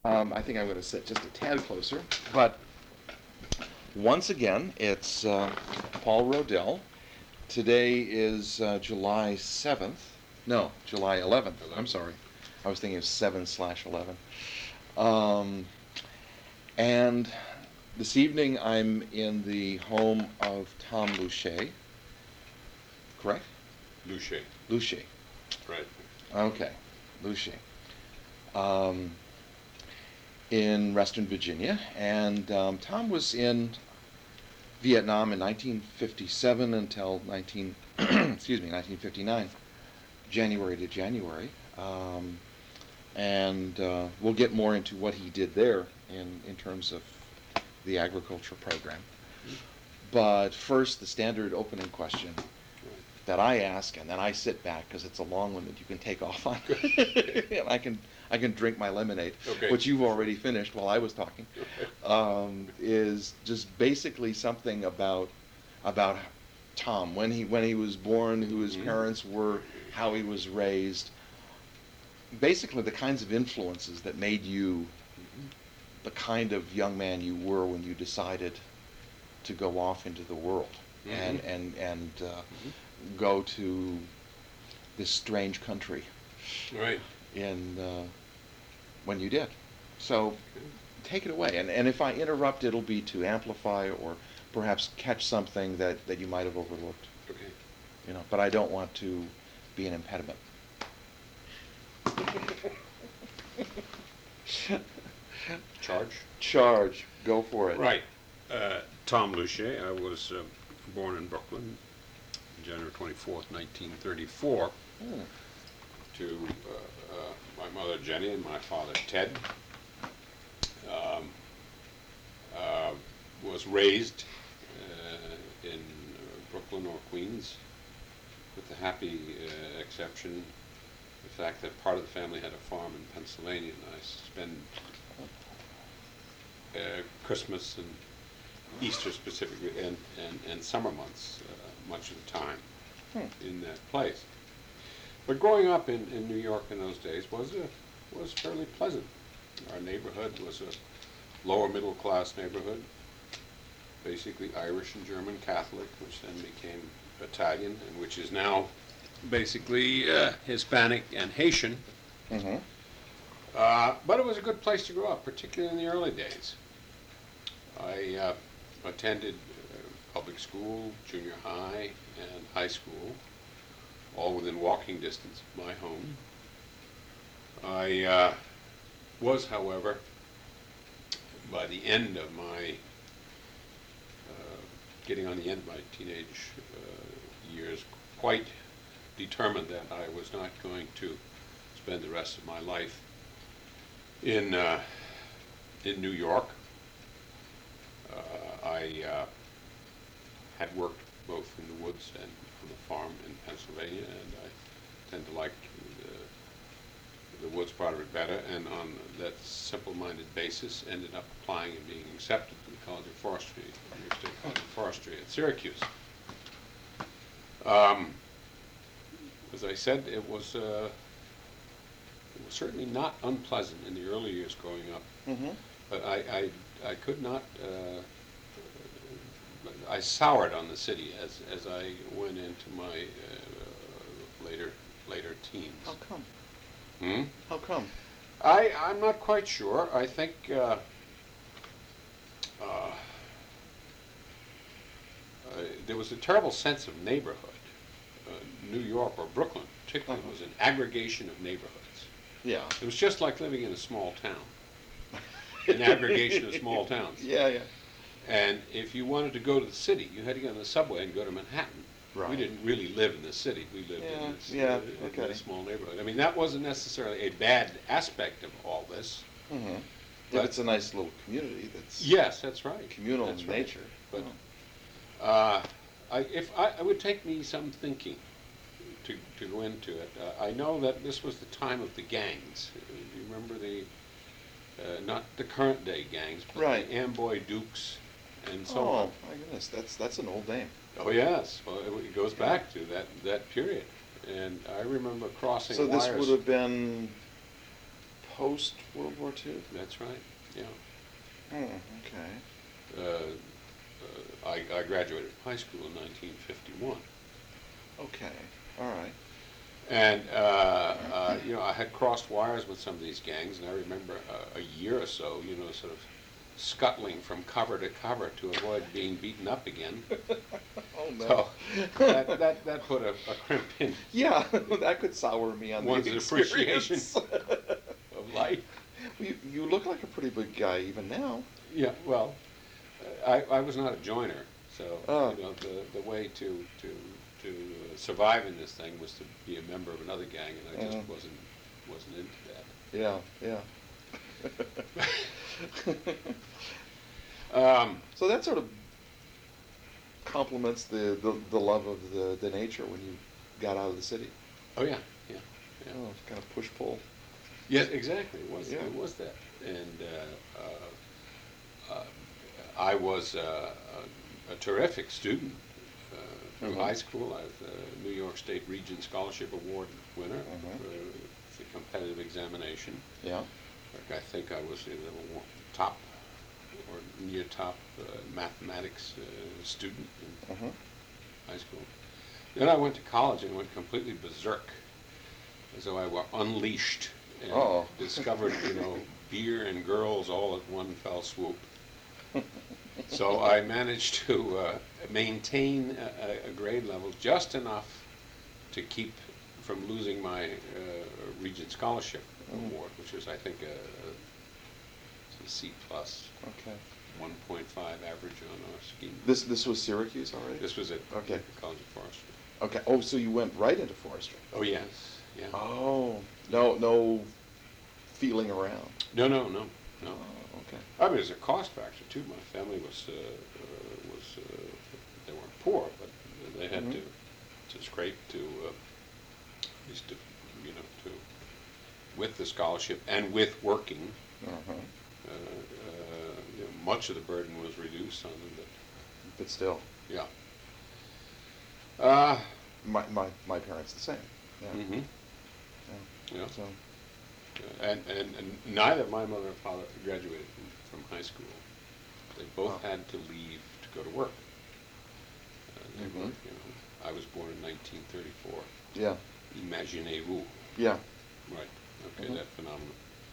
I think I'm going to sit just a tad closer. But once again, it's Paul Rodell. Today is July 7th. No, July 11th. I'm sorry. I was thinking of 7/11. And this evening I'm in the home of Tom Luche. Correct? Luche. Luche. Right. Okay. Luche. In Western Virginia. And Tom was in Vietnam in 1957 until 1959, January to January. And we'll get more into what he did there in terms of the agriculture program. But first, the standard opening question that I ask, and then I sit back because it's a long one that you can take off on, and I can drink my lemonade, which you've already finished while I was talking. Is just basically something about Tom when he was born, who his parents were, how he was raised. Basically, the kinds of influences that made you the kind of young man you were when you decided to go off into the world and go to this strange country. Right. When you did. So take it away. And if I interrupt, it'll be to amplify or perhaps catch something that you might have overlooked. Okay. But I don't want to be an impediment. Charge. Go for it. Right. Tom Luche. I was born in Brooklyn, January 24th, 1934, to my mother Jenny and my father Ted. Was raised in Brooklyn or Queens, with the happy exception the fact that part of the family had a farm in Pennsylvania, and I spent Christmas and Easter specifically and summer months much of the time in that place. But growing up in New York in those days was fairly pleasant. Our neighborhood was a lower middle class neighborhood, basically Irish and German Catholic, which then became Italian, and which is now basically Hispanic and Haitian. But it was a good place to grow up, particularly in the early days. I attended public school, junior high, and high school, all within walking distance of my home. I was, however, by the end of my, getting on the end of my teenage years, quite determined that I was not going to spend the rest of my life in New York. I had worked both in the woods and on the farm in Pennsylvania, and I tend to like the woods part of it better, and on that simple-minded basis ended up applying and being accepted to the College of Forestry, New York State College of Forestry at Syracuse. As I said, it was certainly not unpleasant in the early years growing up, but I could not, I soured on the city as I went into my later teens. How come? How come? I'm not quite sure. I think there was a terrible sense of neighborhood. New York or Brooklyn particularly was an aggregation of neighborhoods. Yeah. It was just like living in a small town. An aggregation of small towns. Yeah. And if you wanted to go to the city, you had to get on the subway and go to Manhattan. Right. We didn't really live in the city. We lived in a small neighborhood. I mean, that wasn't necessarily a bad aspect of all this. But it's a nice little community that's that's right. Communal in nature. But it would take me some thinking to go into it. I know that this was the time of the gangs. Do you remember not the current day gangs, but the Amboy Dukes and so on. Oh my goodness, that's an old name. Oh yes, well it goes back to that period, and I remember crossing wires. So this would have been post World War II? That's right, yeah. Okay. I graduated from high school in 1951. Okay. All right. And, I had crossed wires with some of these gangs, and I remember a year or so, sort of scuttling from cover to cover to avoid being beaten up again. Oh no. So that put a crimp in Yeah, that could sour me on one's the appreciation experience. of life. You look like a pretty big guy even now. Yeah, well, I was not a joiner, so Oh. the way to survive in this thing was to be a member of another gang, and I just wasn't into that. Yeah, yeah. So that sort of complements the love of the nature when you got out of the city. Oh yeah, yeah, yeah. Oh, kind of push pull. Yes, exactly. Yeah. It was that, and I was a terrific student through high school. I was a New York State Region Scholarship Award winner for the competitive examination. Yeah. I think I was the top or near top mathematics student in high school. Then I went to college and went completely berserk, as though I were unleashed and discovered, beer and girls all at one fell swoop. So I managed to maintain a grade level just enough to keep from losing my Regent Scholarship Award, which was, I think, a C plus, Okay. 1.5 average on our scheme. This was Syracuse already? This was at Okay. College of Forestry. Okay. Oh, so you went right into forestry. Oh yes, yeah. Oh, no feeling around. No. Oh, okay. I mean, there's a cost factor too. My family was they weren't poor, but they had to scrape to at least to with the scholarship and with working. Much of the burden was reduced on them, But still, yeah. my parents the same. Yeah. Mm-hmm. Yeah. Yeah. So. And neither my mother and father graduated from high school. They both had to leave to go to work. They were, I was born in 1934. Yeah. Imaginez-vous. Yeah. Right. Okay, that phenomenon.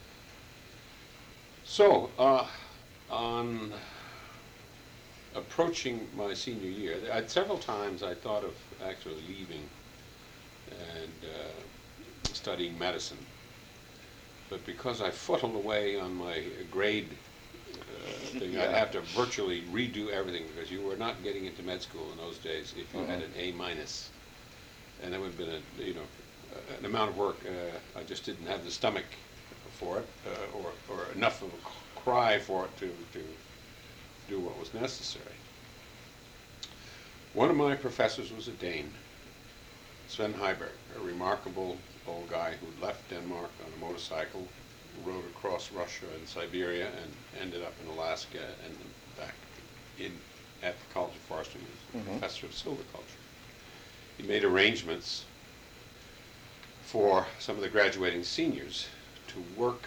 So, on approaching my senior year, several times I thought of actually leaving and studying medicine. But because I footled away on my grade thing, I'd have to virtually redo everything, because you were not getting into med school in those days if you had an A minus, and that would have been an amount of work. I just didn't have the stomach for it, or enough of a cry for it to do what was necessary. One of my professors was a Dane, Sven Heiberg, a remarkable old guy who left Denmark on a motorcycle, rode across Russia and Siberia, and ended up in Alaska and back at the College of Forestry as a professor of silviculture. He made arrangements for some of the graduating seniors to work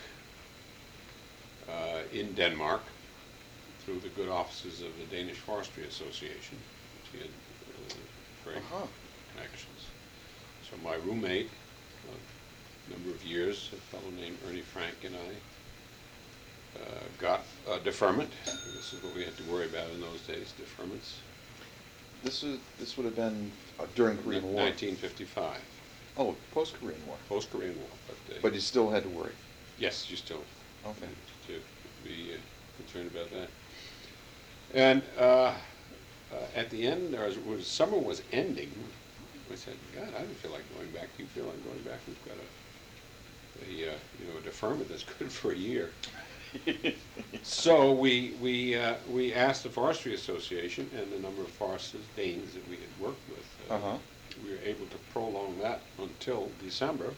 in Denmark through the good offices of the Danish Forestry Association, which he had great connections. So my roommate, a number of years, a fellow named Ernie Frank, and I got a deferment. This is what we had to worry about in those days, deferments. This would have been during Korean War. 1955. Oh, post-Korean War. Post-Korean War. But you still had to worry. Yes, you still Okay. to be concerned about that. And at the end, when summer was ending, I said, God, I don't feel like going back. Do you feel like going back? We've got a deferment that's good for a year. So we asked the Forestry Association and a number of foresters, Danes that we had worked with. We were able to prolong that until December.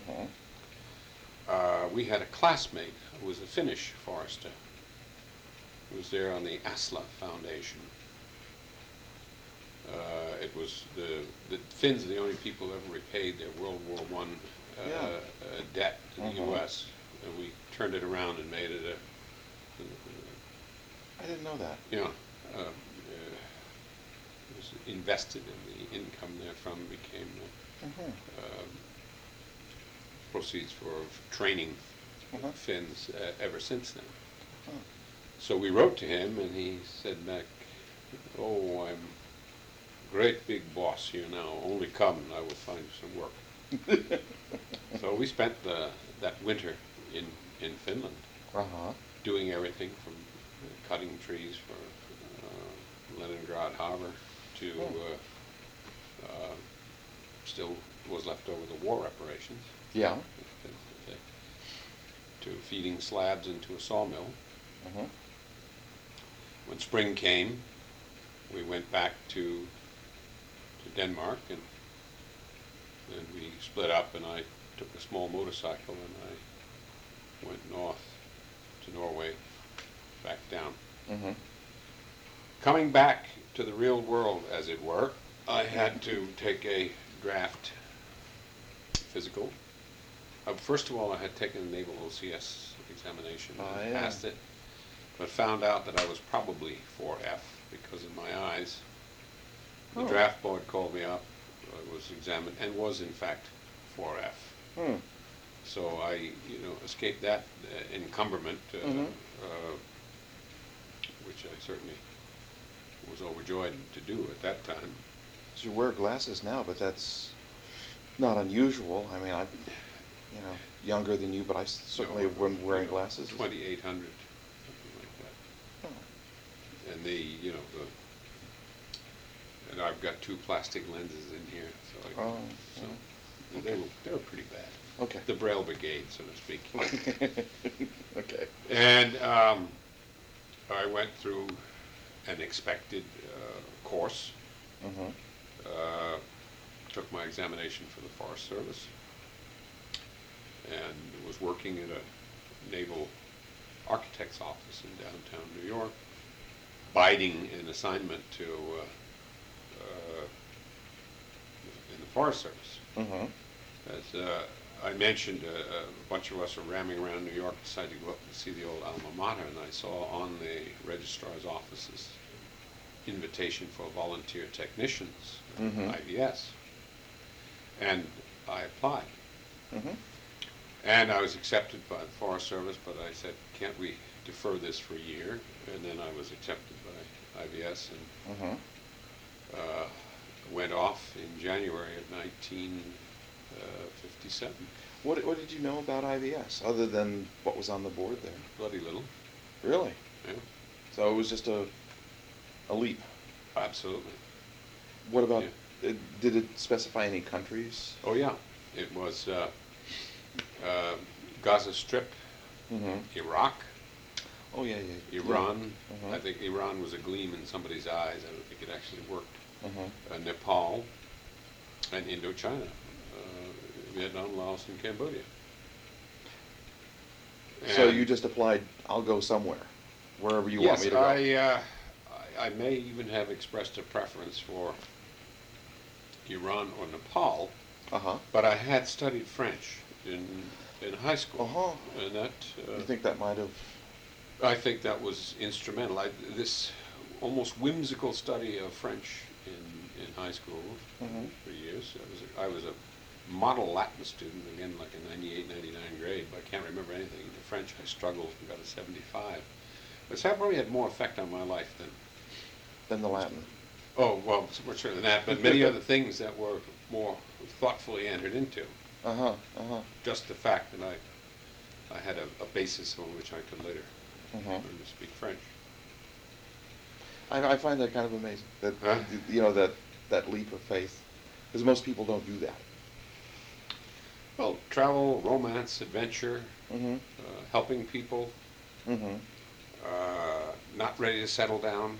We had a classmate who was a Finnish forester, who was there on the Asla Foundation. It was the Finns are the only people who ever repaid their World War I debt to the U.S. and we turned it around and made it I didn't know that. was invested in the income therefrom, became Mhm. proceeds for training Uh-huh. Finns ever since then. Huh. So we wrote to him, and he said back, "Oh, I'm great big boss here now. Only come, and I will find you some work." So we spent that winter in Finland, Uh-huh. doing everything from cutting trees for Leningrad Harbor to still was left over the war reparations. Yeah. To feeding slabs into a sawmill. Uh-huh. When spring came, we went back to Denmark, and we split up, and I took a small motorcycle and I went north to Norway, back down. Mhm. Coming back to the real world, as it were, I had to take a draft physical. First of all, I had taken the Naval OCS examination and passed it, but found out that I was probably 4F because of my eyes. The draft board called me up, I was examined, and was in fact 4F. Hmm. So I, escaped that encumberment, which I certainly was overjoyed to do at that time. So you wear glasses now, but that's not unusual. I mean, I'm, younger than you, but I certainly wasn't wearing glasses. 2800, something like that. Oh. And and I've got 2 plastic lenses in here, so they were pretty bad. Okay. The Braille Brigade, so to speak. Okay. And I went through an expected course. Mhm. Took my examination for the Forest Service, and was working at a naval architect's office in downtown New York, biding an assignment to in the Forest Service. Mhm. As I mentioned, a bunch of us were ramming around New York, decided to go up and see the old alma mater, and I saw on the registrar's office's invitation for volunteer technicians, IVS, and I applied. Mhm. And I was accepted by the Forest Service, but I said, can't we defer this for a year? And then I was accepted by IVS and went off in January of 1957. What did you know about IVS other than what was on the board there? Bloody little. Really? Yeah. So it was just a leap. Absolutely. What about? Did it specify any countries? Oh yeah, it was Gaza Strip, Iraq. Oh yeah. Iran. Yeah. I think Iran was a gleam in somebody's eyes. I don't think it actually worked. Uh-huh. Nepal, and Indochina, Vietnam, Laos, and Cambodia. So you just applied, I'll go somewhere, wherever you want me to go. Yes, I may even have expressed a preference for Iran or Nepal, but I had studied French in high school, and that. You think that might have? I think that was instrumental. This almost whimsical study of French in high school for years. I was a model Latin student, again like a 98, 99 grade, but I can't remember anything. In French I struggled and got a 75. But that probably had more effect on my life than the Latin. Oh, well, more sure than that, but many other things that were more thoughtfully entered into. Just the fact that I had a basis on which I could later learn to speak French. I find that kind of amazing, that that leap of faith, because most people don't do that. Well, travel, romance, adventure, helping people, not ready to settle down.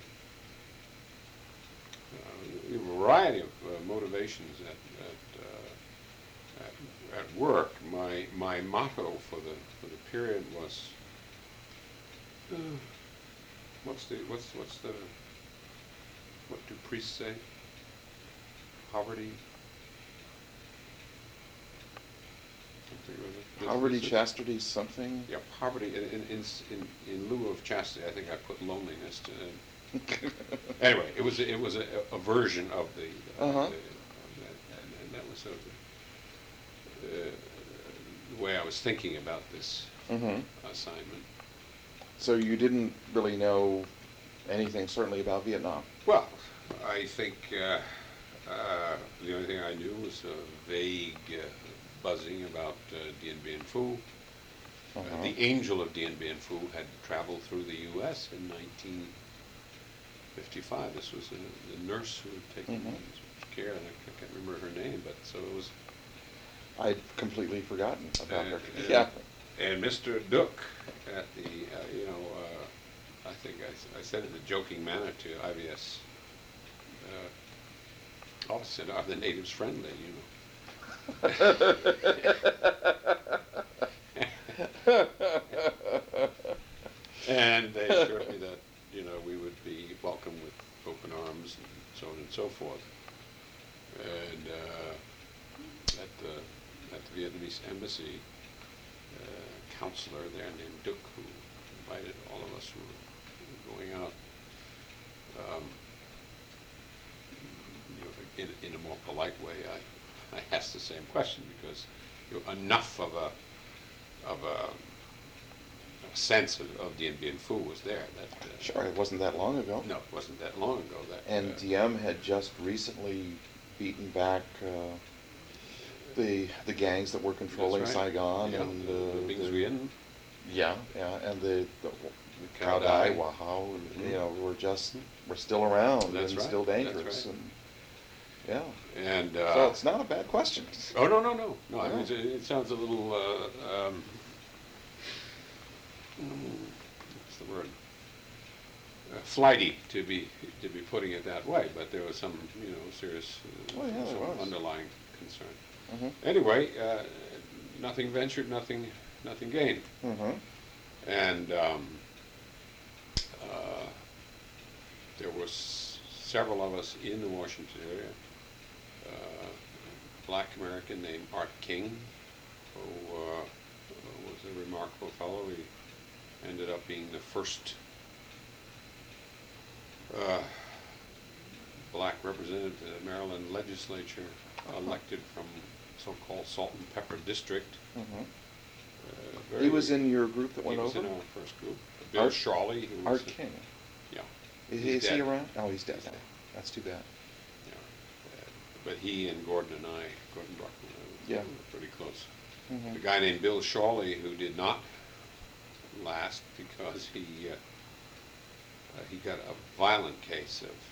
A variety of motivations at work. My motto for the period was what do priests say? Poverty. something with it. Poverty, This is- chastity, something? Yeah, poverty, in lieu of chastity, I think I put loneliness. Anyway, it was a version of the, Uh-huh. of that, and that was sort of the way I was thinking about this Mm-hmm. assignment. So you didn't really know anything certainly about Vietnam? Well, I think the only thing I knew was a vague buzzing about Dien Bien Phu. Uh-huh. The angel of Dien Bien Phu had traveled through the U.S. in 1955. This was the nurse who had taken Mhm. care, and I can't remember her name, but so it was. I'd completely forgotten about her. Uh, Yeah. And Mr. Duck at the, I think I said in a joking manner to IBS officer, are the natives friendly, you know? And they assured me that, we would be welcome with open arms and so on and so forth. And at the Vietnamese embassy, counselor there named Duc, who invited all of us who were going out, in a more polite way, I asked the same question because enough of a sense of Dien Bien Phu was there. That Sure, it wasn't that long ago. no, it wasn't that long ago. That And Diem had just recently beaten back the gangs that were controlling that's right. Saigon Yeah, and the Binh Duen, yeah, and the Cao Cao Dai, Dai. Wahao, Mhm. were still around That's and right, still that's dangerous. right. And yeah, and so it's not a bad question. oh no. I mean, Yeah. it sounds a little what's the word? Flighty to be putting it that way, but there was some serious Oh, yeah, there some was. underlying concern. Mhm. Anyway, nothing ventured, nothing gained, Mhm. and there was several of us in the Washington area. A black American named Art King, who was a remarkable fellow. He ended up being the first black representative to the Maryland legislature elected from so-called Salt and Pepper District. Mhm. Very- He was in your group that he went was over? in our first group. Bill Art- Shawley, who was Art King. yeah, Is He's he dead. around? Oh, he's dead He's now. dead. That's too bad. yeah. But he and Gordon Bruckman, Yeah. were pretty close. Mhm. A guy named Bill Shawley, who did not last because he got a violent case of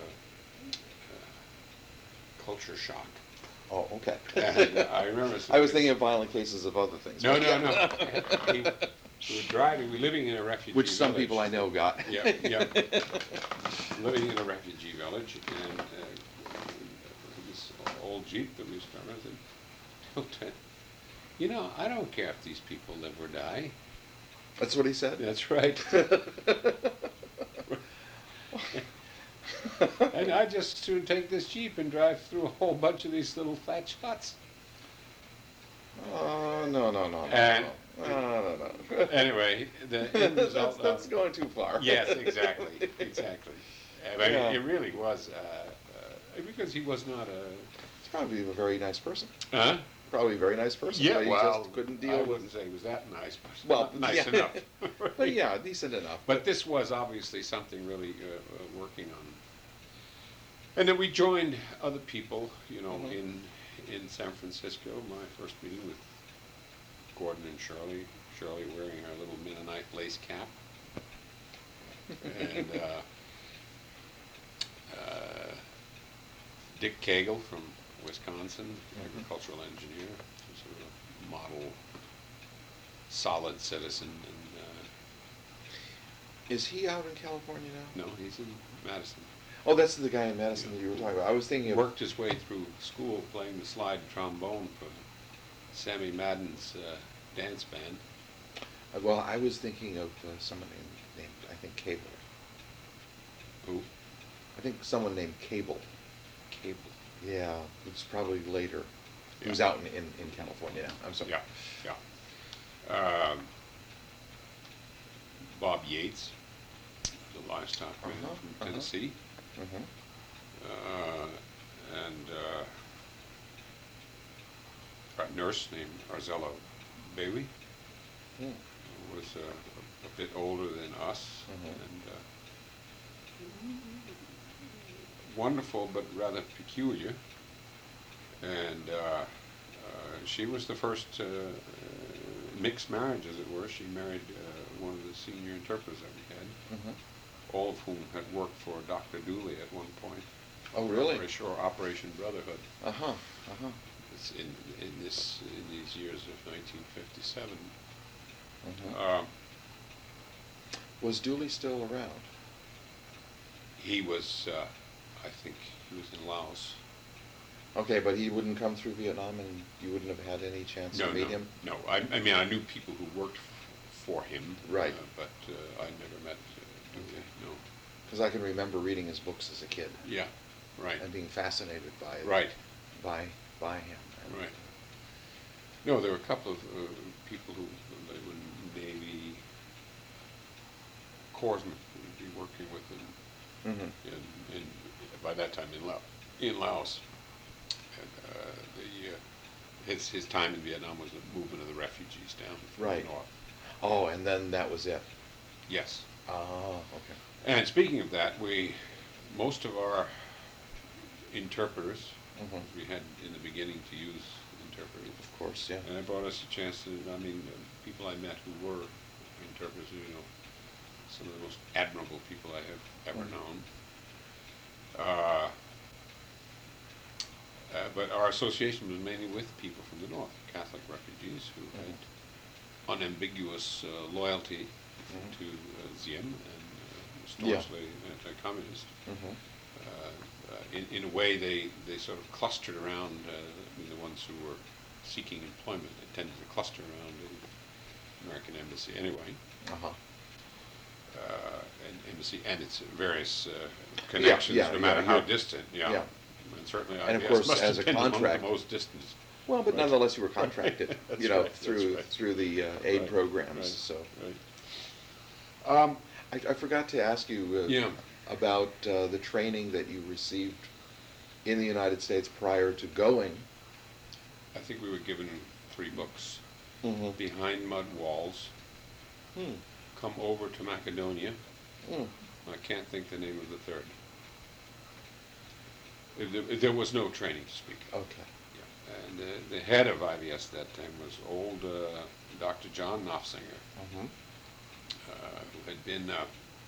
culture shock. Oh, okay. And I remember. I was thinking of violent cases of other things. No. but yeah. We were driving. We were living in a refugee. Which some village. people I know got. Yeah. Living in a refugee village, and this old Jeep that we was driving said, I don't care if these people live or die. That's what he said? That's right. And I just soon take this Jeep and drive through a whole bunch of these little thatch huts. Oh, no. And- No. Anyway, the end result That's going too far. Yes, exactly. I mean, Yeah. it really was, because he was not He's probably a very nice person. Huh? Probably a very nice person. Yeah, but he well, just couldn't I deal wouldn't with. say he was that nice, but Well, not nice yeah. enough. But yeah, decent enough. But this was obviously something really working on. And then we joined other people, Mhm. in San Francisco. My first meeting with Gordon and Shirley wearing our little Mennonite lace cap. And Dick Cagle from Wisconsin, agricultural engineer, sort of a model, solid citizen. And Is he out in California now? no, he's in Madison. Oh, that's the guy in Madison that you were talking about. I was thinking He of. worked his way through school playing the slide trombone for Sammy Madden's dance band. Well, I was thinking of someone named, I think, Cable. Who? I think someone named Cable. Cable. Yeah, it's probably later. who's out in California now. I'm sorry. Yeah, yeah. Bob Yates, the livestock man from Tennessee. And a nurse named Arzella Bailey, who was a bit older than us, and wonderful but rather peculiar. And she was the first mixed marriage, as it were. She married one of the senior interpreters that we had, all of whom had worked for Dr. Dooley at one point. Oh, really? Operation Brotherhood. It's in these years of 1957. Was Dooley still around? He was, I think, he was in Laos. Okay, but he wouldn't come through Vietnam, and you wouldn't have had any chance to meet him? No. I mean, I knew people who worked for him. Right. But I never met Dooley. No. Because I can remember reading his books as a kid. Yeah. Right. And being fascinated by it. Right. By him. And right. No, there were a couple of people who they would maybe Korsman would be working with him, in by that time in Laos. And his time in Vietnam was the movement of the refugees down from the north. Oh, and then that was it. Yes. Oh, okay. And speaking of that, most of our interpreters, we had in the beginning to use interpreters. Of course, yeah. And it brought us a chance to, people I met who were interpreters, some of the most admirable people I have ever known. But our association was mainly with people from the north, Catholic refugees who had unambiguous loyalty to Diem and staunchly anti-communist. In a way, they sort of clustered around the ones who were seeking employment. They tended to cluster around the American embassy anyway. Embassy and its various connections, no matter how distant. Yeah. And certainly, and of course, must as have a been contract, among the most distant. Well, but nonetheless, you were contracted, through right. through the aid programs. Right. So, Right. I forgot to ask you about the training that you received in the United States prior to going. I think we were given 3 books: Behind Mud Walls, Come Over to Macedonia. I can't think the name of the third. There was no training to speak of. Okay. Yeah. And the head of IVS that time was old Dr. John Knopfsinger, who had been, what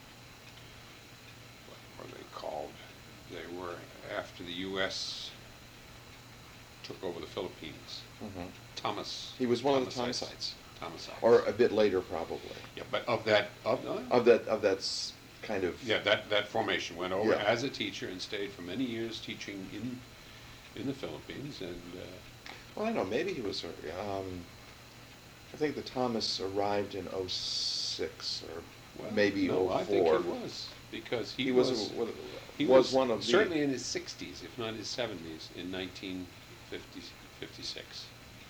were they called? They were after the U.S. took over the Philippines. Thomas. He was one of the Thomasites. Thomasites. Or a bit later, probably. Yeah, but of that kind of. Yeah, that formation went over as a teacher and stayed for many years teaching in the Philippines. And well, I don't know. Maybe he was. I think the Thomas arrived in 06 or maybe 04. I think he was, because he was one of certainly in his 60s, if not his 70s, in 1956.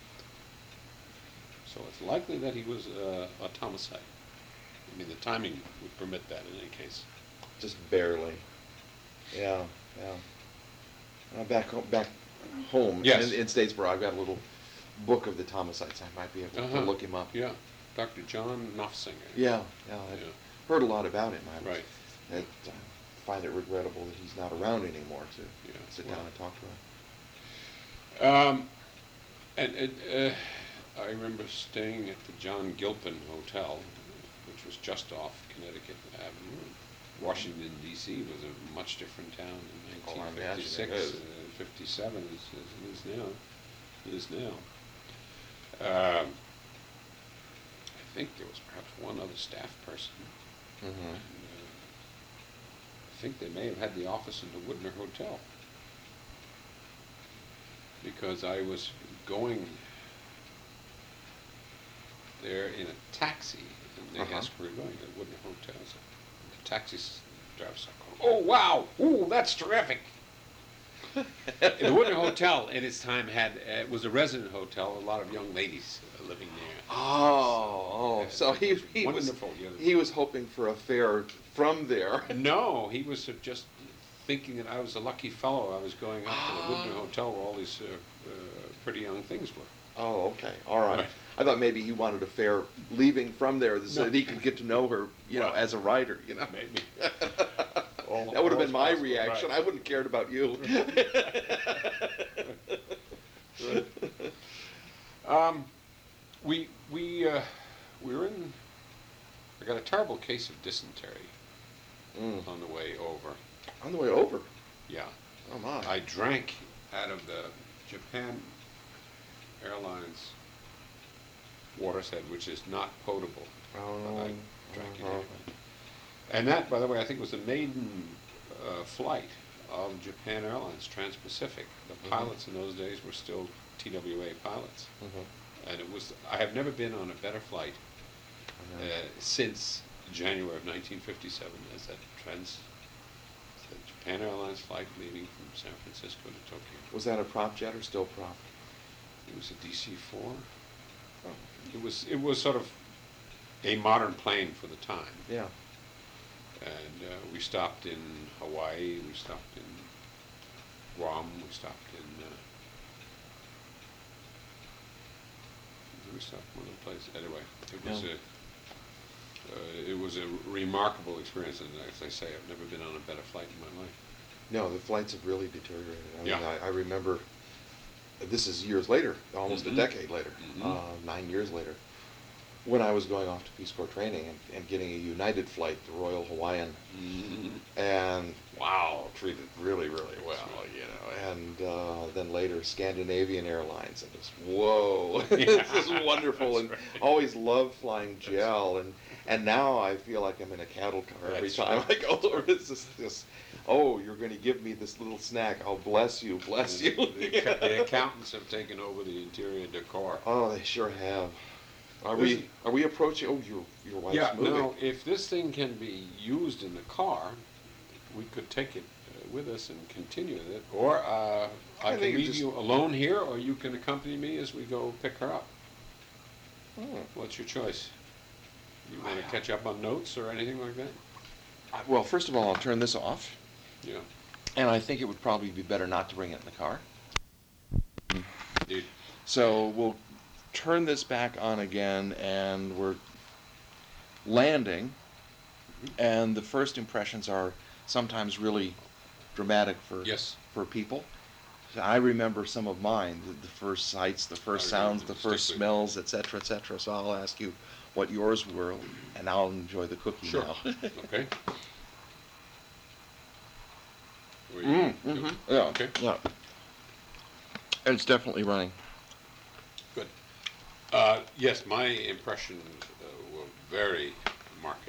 So it's likely that he was a Thomasite. I mean, the timing would permit that in any case. Just barely. Yeah. Back home Yes. in Statesboro, I've got a little book of the Thomasites. I might be able to look him up. Yeah, Dr. John Knopfsinger. Yeah. I've heard a lot about him. I find it regrettable that he's not around anymore to sit down and talk to him. And I remember staying at the John Gilpin Hotel, which was just off Connecticut Avenue. Washington, D.C. was a much different town in 1956, 57 as it is now. I think there was perhaps one other staff person. And, I think they may have had the office in the Woodner Hotel, because I was going there in a taxi, and they asked where we were going to the Woodner Hotel. So the taxi driver said, "Oh, wow! Ooh, that's terrific!" The Woodland Hotel in its time was a resident hotel. A lot of young ladies living there. So he Wonderful, yeah. was hoping for a fare from there. No, he was just thinking that I was a lucky fellow. I was going up to the Woodland Hotel where all these pretty young things were. Oh, okay, all right. Right. I thought maybe he wanted a fare leaving from there so that he could get to know her, as a writer, Maybe. That would have been my possible, reaction. right. I wouldn't have cared about you. We were in. I got a terrible case of dysentery on the way over. On the way over? Yeah. Oh, my. I drank out of the Japan Airlines water set, which is not potable. Oh, But no. I drank it anyway. And that, by the way, I think was the maiden flight of Japan Airlines, Trans-Pacific. The pilots in those days were still TWA pilots. And I have never been on a better flight since January of 1957 as that Japan Airlines flight leaving from San Francisco to Tokyo. Was that a prop jet or still prop? It was a DC-4. Oh. It was sort of a modern plane for the time. Yeah. And we stopped in Hawaii, we stopped in Guam, we stopped in one other place. Anyway, it was a remarkable experience, and as I say, I've never been on a better flight in my life. No, the flights have really deteriorated. I mean, Yeah. I remember, this is years later, almost a decade later, 9 years later, when I was going off to Peace Corps training and getting a United flight, the Royal Hawaiian, and wow, treated really, really well, and then later Scandinavian Airlines, and just, whoa, this is wonderful, and right. always loved flying GEL, and now I feel like I'm in a cattle car every That's time right. I go over. It's just, oh, you're going to give me this little snack, oh, bless you, bless you. The accountants have taken over the interior decor. Oh, they sure have. Are we approaching? Oh, your wife's moving. No, if this thing can be used in the car, we could take it with us and continue with it. Or I can think leave you alone here, or you can accompany me as we go pick her up. What's your choice? You want to catch up on notes or anything like that? Well, first of all, I'll turn this off. Yeah. And I think it would probably be better not to bring it in the car. Indeed. So we'll turn this back on again, and we're landing. And the first impressions are sometimes really dramatic for people. So I remember some of mine, the first sights, the first sounds, the first smells, etc., etc. So I'll ask you what yours were, and I'll enjoy the cookie now. Okay. Yeah. Okay. Yeah. And it's definitely running. Good. Yes, my impressions were very marked.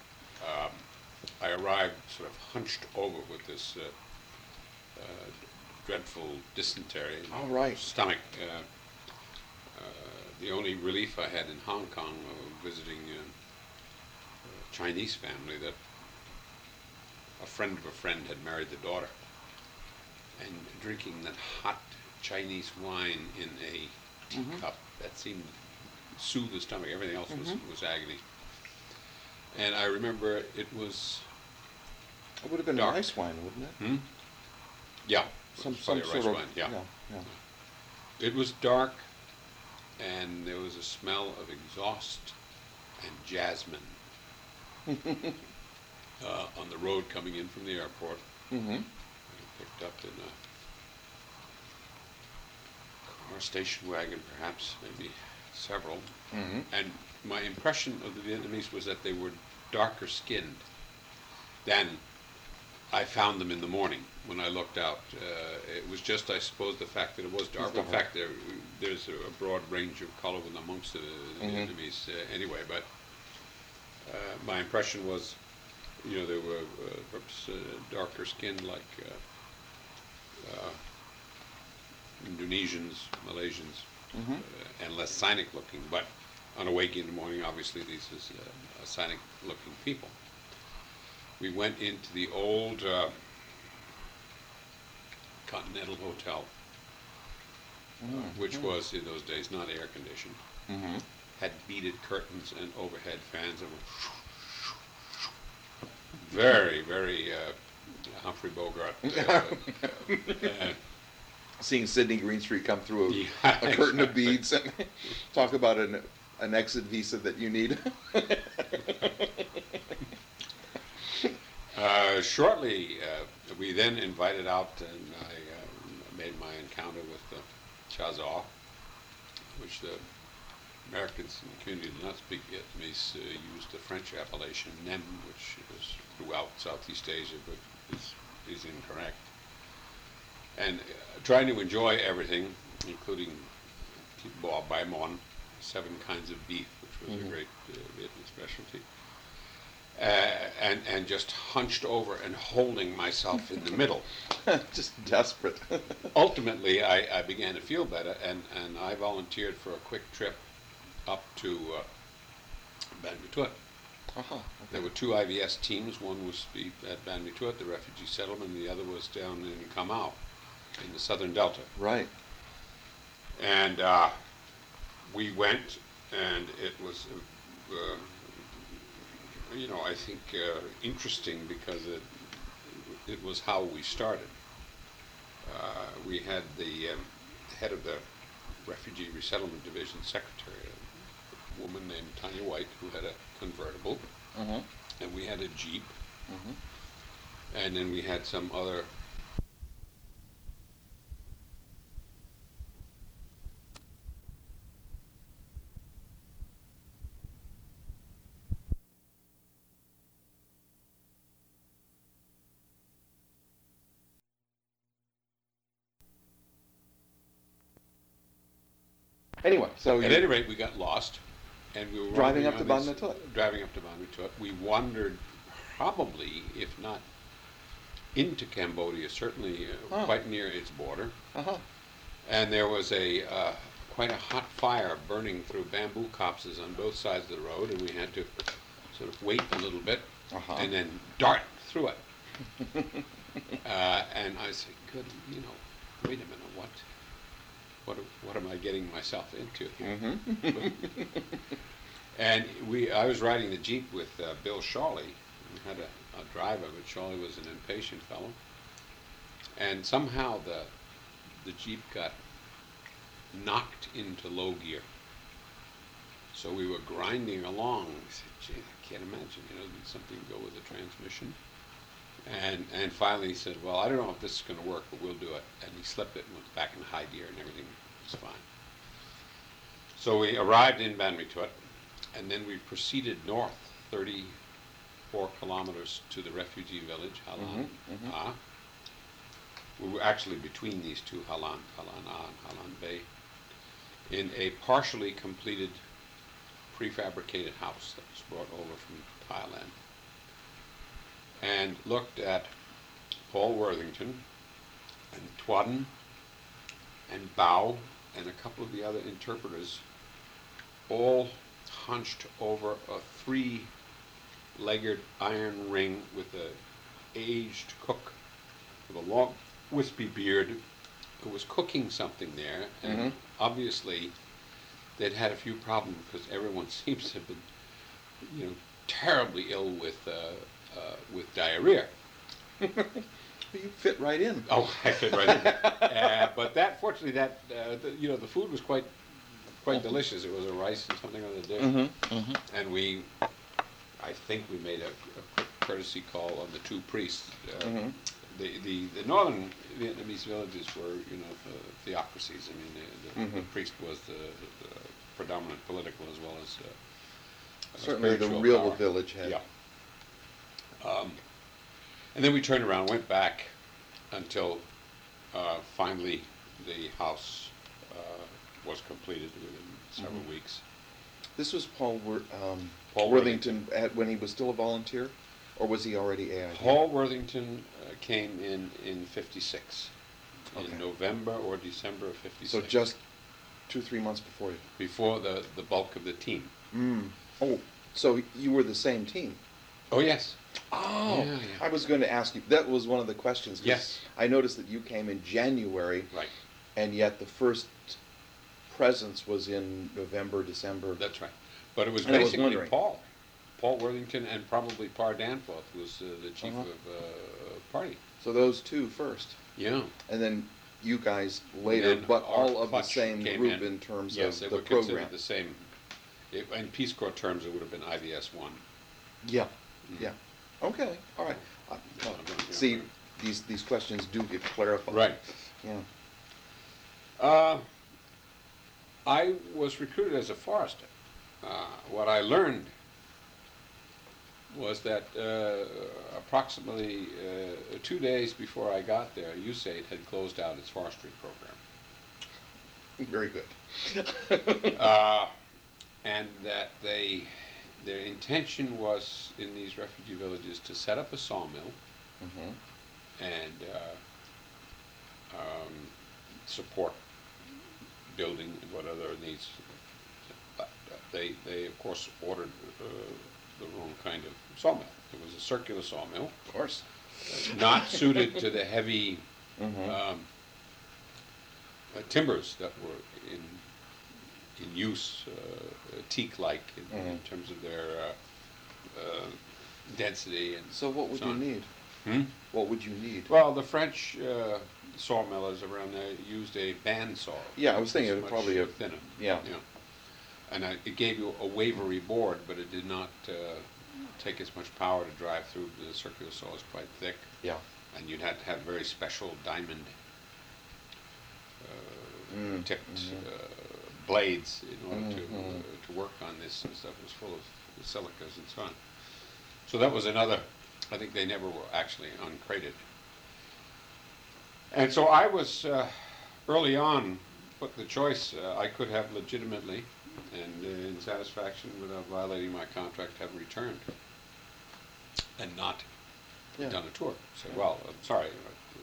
I arrived sort of hunched over with this dreadful dysentery in All right. stomach. The only relief I had in Hong Kong visiting a Chinese family that a friend of a friend had married the daughter, and drinking that hot Chinese wine in a teacup that seemed to soothe the stomach. Everything else was agony. And I remember it was It would have been dark. rice wine, wouldn't it? Yeah, Some probably sort rice of wine. Yeah. yeah. It was dark, and there was a smell of exhaust and jasmine on the road coming in from the airport. Mm-hmm. I picked up in a car, station wagon, perhaps, maybe several. Mm-hmm. And my impression of the Vietnamese was that they were darker skinned than I found them in the morning when I looked out. It was just, I suppose, the fact that it was dark. In fact, there's a broad range of color amongst the Vietnamese anyway, but my impression was, they were perhaps darker skinned like Indonesians, Malaysians, and less Sinic looking. But on awakening in the morning, obviously these is Sinic looking people. We went into the old Continental Hotel, Mm-hmm. which was in those days not air conditioned, Mm-hmm. had beaded curtains and overhead fans that were very, very Humphrey Bogart. Seeing Sidney Greenstreet come through Yeah, a curtain of exactly. beads and talk about an exit visa that you need. Shortly, we then invited out, and I made my encounter with the Chazal, which the Americans in the community did not speak Vietnamese, used the French appellation Nem, which is throughout Southeast Asia, but is incorrect. And trying to enjoy everything, including Bo Bai Mon, 7 kinds of beef, which was a great Vietnamese specialty. And just hunched over and holding myself in the middle. Just desperate. Ultimately, I began to feel better, and I volunteered for a quick trip up to Ban Ma Thuot. Uh-huh. There were 2 IVS teams. One was at Ban Ma Thuot, the refugee settlement, and the other was down in Cà Mau, in the southern delta. Right. And we went, and it was, I think interesting because it was how we started. We had the head of the Refugee Resettlement Division secretary, a woman named Tanya White, who had a convertible, Mm-hmm. and we had a Jeep, Mm-hmm. and then we had some other. Anyway, so At any rate, we got lost, and we were Driving wandering up to on Ban this- Ma Thuot. Driving up to Ban Ma Thuot, we wandered probably, if not into Cambodia, certainly Huh. quite near its border. uh-huh. And there was quite a hot fire burning through bamboo copses on both sides of the road, and we had to sort of wait a little bit Uh-huh. and then dart through it. And I said, "Good, wait a minute, what am I getting myself into here?" Mm-hmm. And I was riding the Jeep with Bill Shawley. We had a driver, but Shawley was an impatient fellow. And somehow the Jeep got knocked into low gear. So we were grinding along. We said, "Gee, I can't imagine, did something go with the transmission?" And finally he said, "Well, I don't know if this is going to work, but we'll do it." And he slipped it and went back in high gear, and everything was fine. So we arrived in Ban Ma Thuot, and then we proceeded north 34 kilometers to the refugee village, Halan Mhm, A. We were actually between these two, Halan A and Halan Bay, in a partially completed prefabricated house that was brought over from Thailand, and looked at Paul Worthington and Twadden and Bao and a couple of the other interpreters, all hunched over a 3-legged iron ring with a aged cook with a long wispy beard who was cooking something there, and Mhm. obviously they'd had a few problems because everyone seems to have been, terribly ill with diarrhea. You fit right in. Oh, I fit right in. But fortunately, the food was quite delicious. It was a rice and something on the dish, Mm-hmm. Mm-hmm. and I think we made a quick courtesy call on the 2 priests. Mhm. The northern Vietnamese villages were, theocracies. I mean, the Mhm. priest was the predominant political as well as Certainly the spiritual real power. village head. Yeah. And then we turned around, went back until finally the house was completed within several weeks. This was Paul Paul Worthington when he was still a volunteer, or was he already AID? Paul Worthington came in 56, Okay. in November or December of 56. So just 2-3 months before you. before the bulk of the team. Mm. Oh, so you were the same team. Oh yes, Oh, Yeah, yeah. I was going to ask you, that was one of the questions. 'Cause Yes. I noticed that you came in January, Right. and yet the first presence was in November, December. That's right. But it was And I was basically wondering. Paul Worthington, and probably Par Danforth was the chief Uh-huh. of party. So those two first, Yeah. and then you guys later, Then but our all of the clutch same came group in terms Yes, of they the were considered program. the same. In Peace Corps terms, it would have been IVS 1. Yeah, yeah. Okay, all right. Yeah. See, these questions do get clarified. Right. Yeah. I was recruited as a forester. What I learned was that approximately 2 days before I got there, USAID had closed out its forestry program. Very good. And that their intention was in these refugee villages to set up a sawmill Mhm. and support building and what other needs. But they of course ordered the wrong kind of sawmill. It was a circular sawmill, Of course. not suited to the heavy Mhm. timbers that were in use, teak-like in Mhm. terms of their density and So what would so you on. need? Hmm? What would you need? Well, the French sawmillers around there used a bandsaw. Yeah, I was thinking It's it probably much a thinner. yeah. And it gave you a wavery board, but it did not take as much power to drive through. The circular saw is quite thick, Yeah. and you'd have to have very special diamond tipped blades in order to work on this and stuff. It was full of silicas and so on. So that was another. I think they never were actually uncrated. And so I was early on put the choice I could have legitimately and in satisfaction without violating my contract have returned and not Yeah. done a tour. So, well, I'm sorry.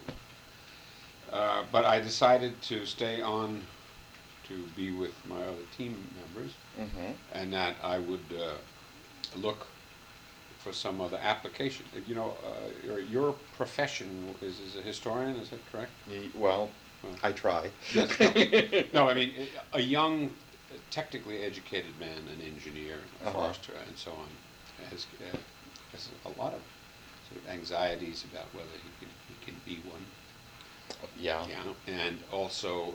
But I decided to stay on to be with my other team members, Mhm. and that I would look for some other application. You know, your profession is a historian, is that correct? Well, I try. No, I mean, a young, technically educated man, an engineer, a forester, and so on, has a lot of sort of anxieties about whether he can be one. Yeah. And also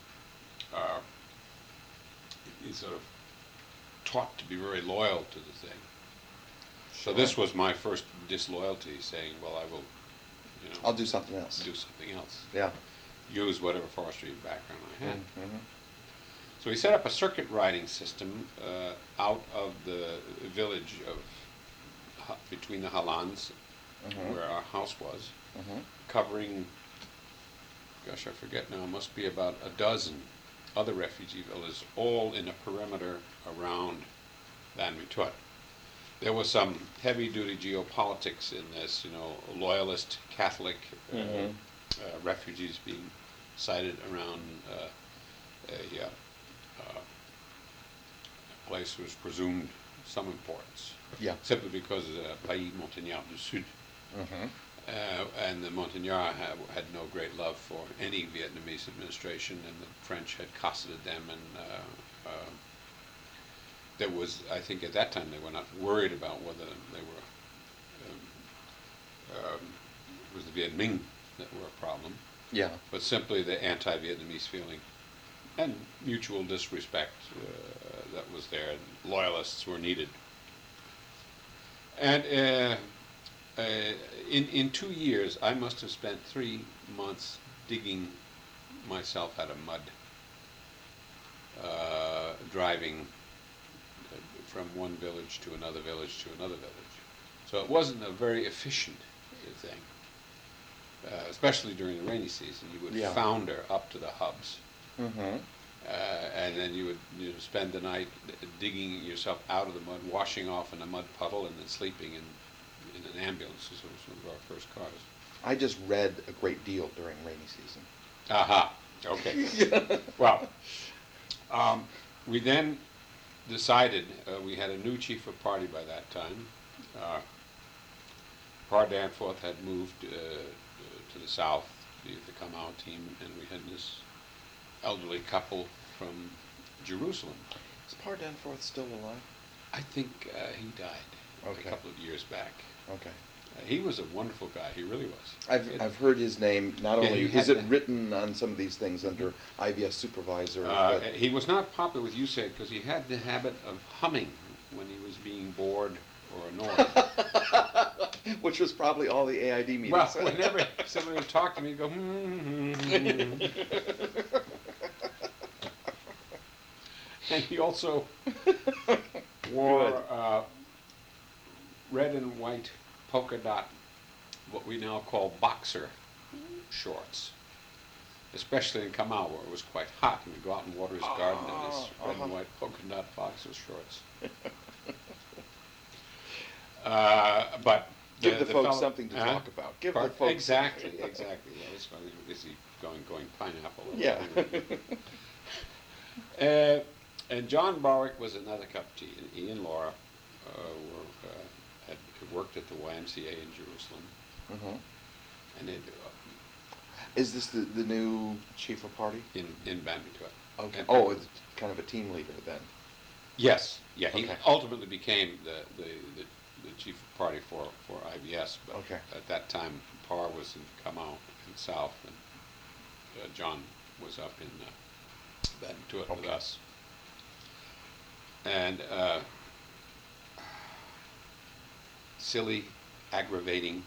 is sort of taught to be very loyal to the thing. So this was my first disloyalty, saying, well, I will, I'll do something else. do something else. Yeah. Use whatever forestry background I had. Mhm. So we set up a circuit riding system out of the village of between the Hallands, where our house was, covering, gosh, I forget now, it must be about a dozen other refugee villages, all in a perimeter around Van Mietot. There was some heavy-duty geopolitics in this, loyalist Catholic refugees being sited around a place was presumed some importance. Yeah. Simply because Pays Montagnard du Sud. And the Montagnard had no great love for any Vietnamese administration, and the French had cosseted them, and there was, I think at that time, they were not worried about whether they were, it was the Viet Minh that were a problem, Yeah. but simply the anti-Vietnamese feeling and mutual disrespect that was there. Loyalists were needed. And in 2 years, I must have spent 3 months digging myself out of mud, driving from one village to another village to another village. So it wasn't a very efficient thing, especially during the rainy season. You would founder up to the hubs. And then you would spend the night digging yourself out of the mud, washing off in a mud puddle, and then sleeping in an ambulance. This was one of our first cars. I just read a great deal during rainy season. Aha. Okay. Well, we then decided, we had a new chief of party by that time, Par Danforth had moved to the south, the Kamau team, and we had this elderly couple from Jerusalem. Is Par Danforth still alive? I think he died Okay. a couple of years back. Okay. He was a wonderful guy. He really was. I've heard his name. Not Yeah, only he is had it written on some of these things under IVS supervisor, but He was not popular with USAID because he had the habit of humming when he was being bored or annoyed. which was probably all the AID meetings. Well, whenever somebody would talk to me, he'd go, And he also wore red and white polka dot, what we now call boxer shorts. Especially in Kamau, where it was quite hot, and he'd go out and water his garden in his red and white polka dot boxer shorts. But Give the folks fellow- something to talk about. Give the Pardon? folks Exactly. Yeah, this one is he going pineapple? Or Yeah. And John Barwick was another cup of tea. And he and Laura had worked at the YMCA in Jerusalem, Mhm. and they Is this the new chief of party? in Banmituat. Okay. And- Oh, it's kind of a team leader then. Yes, yeah. He Okay. ultimately became the chief of party for IBS, but Okay. at that time Parr was in Kamau in the south, and John was up in Banmituat with Okay. us. And silly, aggravating.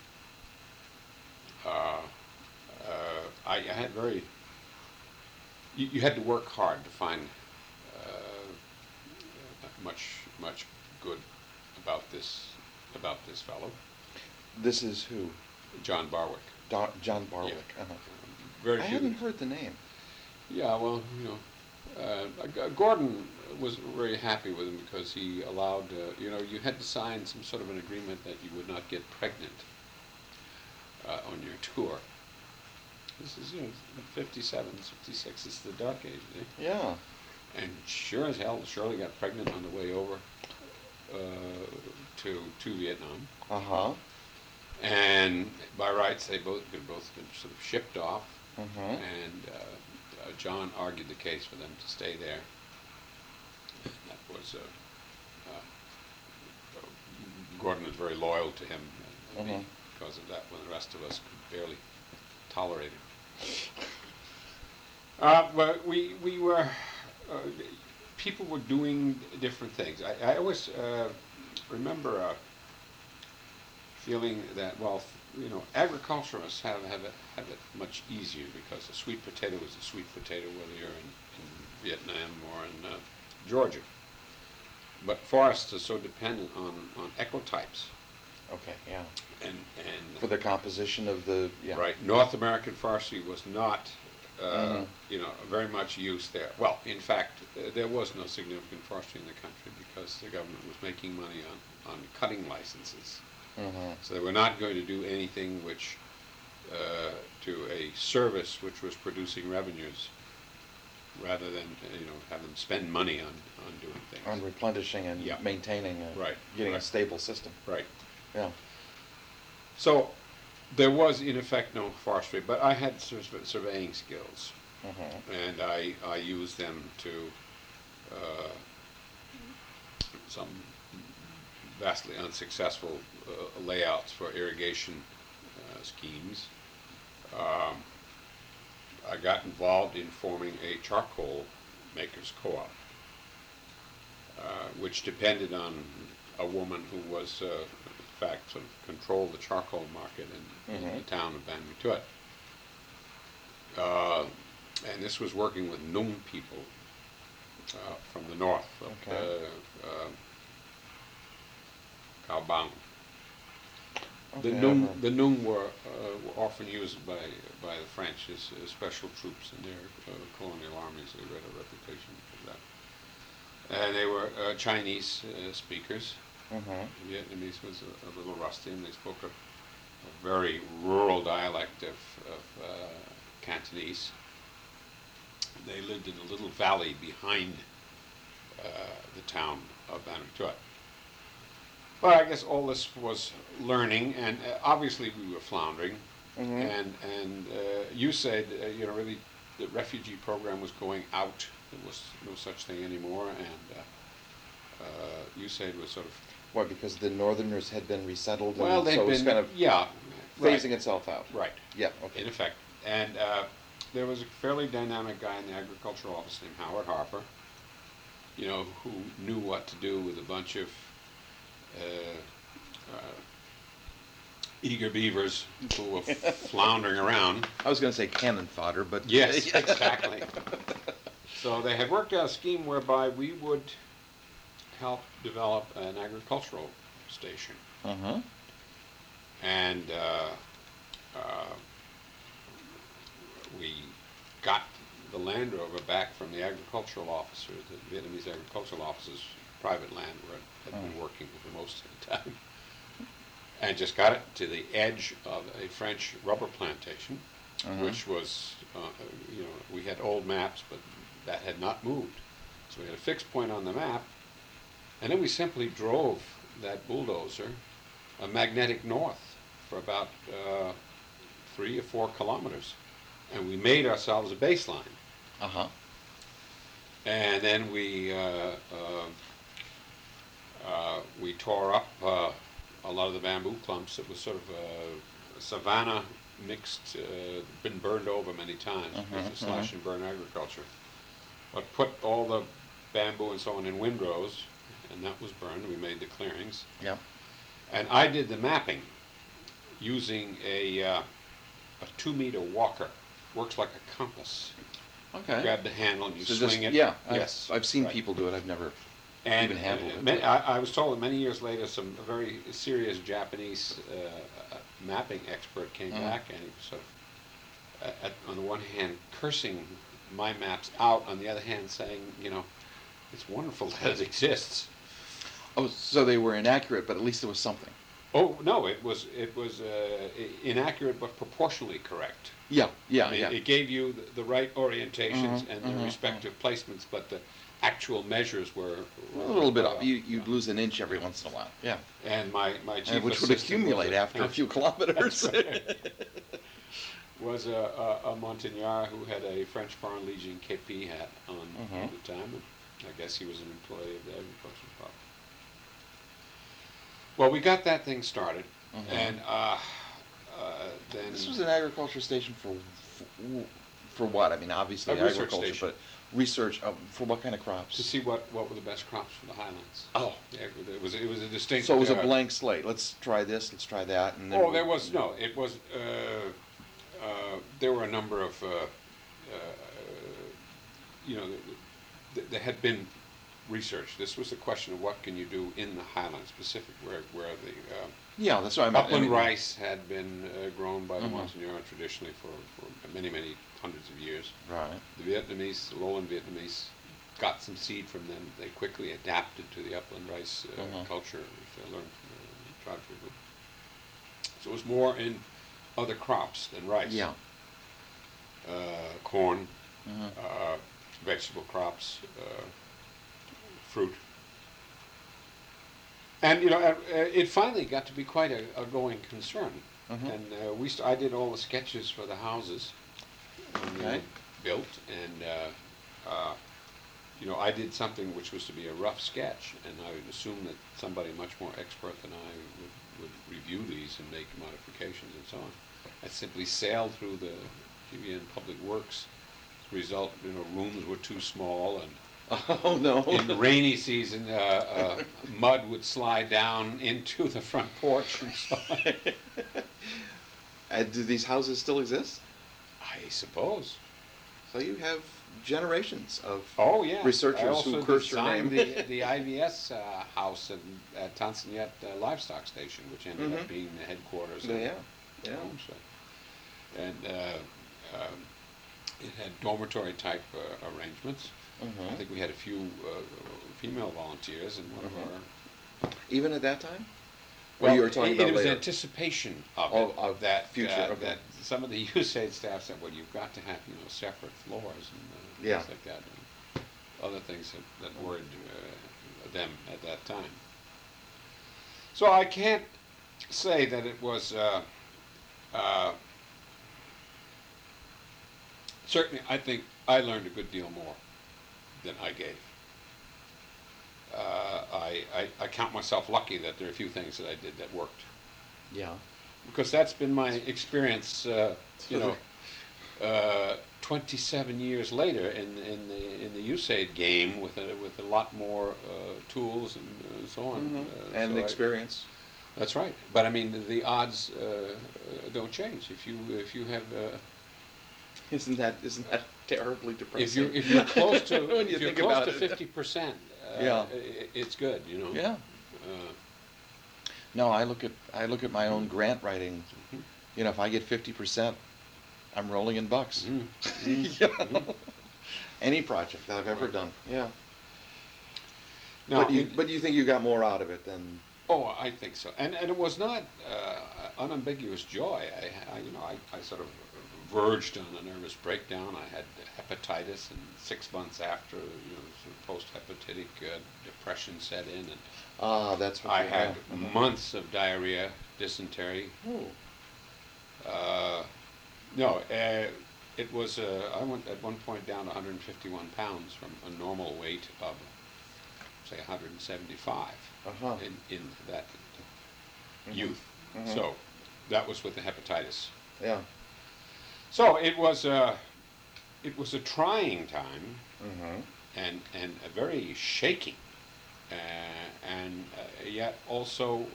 I had very. You had to work hard to find much good about this fellow, This is who? John Barwick. John Barwick. Uh-huh. Very I few. hadn't heard the name. Yeah, well, Gordon was very happy with him because he allowed, you had to sign some sort of an agreement that you would not get pregnant on your tour. This is, 57, 56, it's the dark age, eh? Yeah. And sure as hell, Shirley got pregnant on the way over to Vietnam. Uh-huh. And by rights, they could both been sort of shipped off. Mm-hmm. And John argued the case for them to stay there. And that was Gordon was very loyal to him because of that, when the rest of us could barely tolerate him. Well, we were people were doing different things. I always remember feeling that, well, agriculturists have it much easier because a sweet potato is a sweet potato whether you're in Vietnam or in Georgia. But forests are so dependent on ecotypes. Okay, yeah. And For the composition of the, yeah. right, North American forestry was not, very much used there. Well, in fact, there was no significant forestry in the country because the government was making money on cutting licenses. Mm-hmm. So they were not going to do anything which, to a service which was producing revenues, rather than have them spend money on doing things. On replenishing and Yeah. maintaining, getting a right. stable system. Right. Yeah. So there was in effect no forestry, but I had surveying skills, Mm-hmm. and I used them to some vastly unsuccessful layouts for irrigation schemes. I got involved in forming a charcoal makers co-op, which depended on a woman who was, in fact, sort of controlled the charcoal market in the town of Banmituat. And this was working with Nung people from the north of Cao Bang. Okay, The Nung were often used by the French as special troops in their colonial armies. They had a reputation for that. And they were Chinese speakers. Mm-hmm. Vietnamese was a little rusty, and they spoke a very rural dialect of Cantonese. They lived in a little valley behind the town of Banmituat. Well, I guess all this was learning, and obviously we were floundering. Mm-hmm. And you said, really, the refugee program was going out. There was no such thing anymore, and you said it was sort of Why? Because the Northerners had been resettled, well, and they've so it was been kind of yeah, phasing right, itself out. right, Yeah. Okay. in effect. And there was a fairly dynamic guy in the agricultural office named Howard Harper, who knew what to do with a bunch of eager beavers who were floundering around. I was going to say cannon fodder, but Yes, exactly. So they had worked out a scheme whereby we would help develop an agricultural station. Uh-huh. And we got the Land Rover back from the agricultural officer, the Vietnamese agricultural officer's private land where it had been working for most of the time, and just got it to the edge of a French rubber plantation, which was, we had old maps, but that had not moved. So we had a fixed point on the map, and then we simply drove that bulldozer a magnetic north for about 3 or 4 kilometers, and we made ourselves a baseline. Uh-huh. And then we tore up a lot of the bamboo clumps. It was sort of a savanna mixed, been burned over many times because of slash and burn agriculture. But put all the bamboo and so on in windrows, and that was burned. We made the clearings. Yeah. And I did the mapping using a 2-meter walker. Works like a compass. Okay. Grab the handle and you So swing it. Yeah. Yes. I've seen right. people do it. I've never And even handled it. I was told that many years later, some very serious Japanese mapping expert came back, and he was sort of, on the one hand, cursing my maps out, on the other hand, saying, it's wonderful that it exists. Oh, so they were inaccurate, but at least there was something. Oh no, it was inaccurate but proportionally correct. Yeah. It gave you the right orientations and the respective placements, but the actual measures were A little bit off. You'd lose an inch every once in a while. Yeah. And my chief Which would assistant accumulate after a few kilometers. was a Montagnard who had a French Foreign Legion KP hat on at the time, and I guess he was an employee of the agricultural department. Well, we got that thing started, and then This was an agriculture station for what? I mean, obviously A research agriculture, station. but research for what kind of crops? to see what were the best crops for the highlands. Oh, Yeah, it was a distinct. so it was a blank slate. Let's try this. Let's try that. And then Oh, there was no. It was. There were a number of. There had been research. This was a question of what can you do in the highlands, specific where the Yeah, that's what I meant. upland rice had been grown by the Montagnard traditionally for many hundreds of years. Right. The Vietnamese, the lowland Vietnamese, got some seed from them. They quickly adapted to the upland rice culture, which they learned from the tribes. So it was more in other crops than rice. Yeah. Corn, vegetable crops, fruit. And, it finally got to be quite a going concern. And I did all the sketches for the houses when they were built, and I did something which was to be a rough sketch, and I would assume that somebody much more expert than I would review these and make modifications and so on. I simply sailed through the PBN Public Works. As a result, rooms were too small, and Oh no. in the rainy season, mud would slide down into the front porch and so on. And do these houses still exist? I suppose. So you have generations of Oh yeah. researchers I also who curse your designed name. the IVS house at Tanzaniet Livestock Station, which ended up being the headquarters. Of Yeah. the homestead. And it had dormitory type arrangements. I think we had a few female volunteers, and one of our. Even at that time? Well, you were talking about it was later. anticipation of Oh, it, of that future, okay. that some of the USAID staff said, well, you've got to have separate floors and Yeah. things like that. And other things that worried them at that time. So I can't say that it was certainly. I think I learned a good deal more than I gave. I count myself lucky that there are a few things that I did that worked, Yeah. because that's been my experience. 27 years later in the USAID game with a lot more tools and so on. Mm-hmm. And so experience. that's right. But I mean, the odds don't change if you have. Isn't that terribly depressing? If you're close to when you if you're think close about to it. 50%, Yeah. It's good, you know. Yeah. Uh, No, I look at my own grant writing. Mhm. You know, if I get 50%, I'm rolling in bucks. Mhm. You know? Any project that I've ever Right. done. Yeah. Now, But you think you got more out of it than? oh, I think so, and it was not unambiguous joy. I sort of verged on a nervous breakdown. I had hepatitis, and 6 months after, sort of post-hepatic depression set in, and That's what I you had have. Mhm. months of diarrhea, dysentery. Oh. No, it was. I went at one point down to 151 pounds from a normal weight of, say, 175 Uh-huh. in that Mhm. youth. Mhm. So that was with the hepatitis. Yeah. So it was a trying time Mm-hmm. and a very shaking, and yet also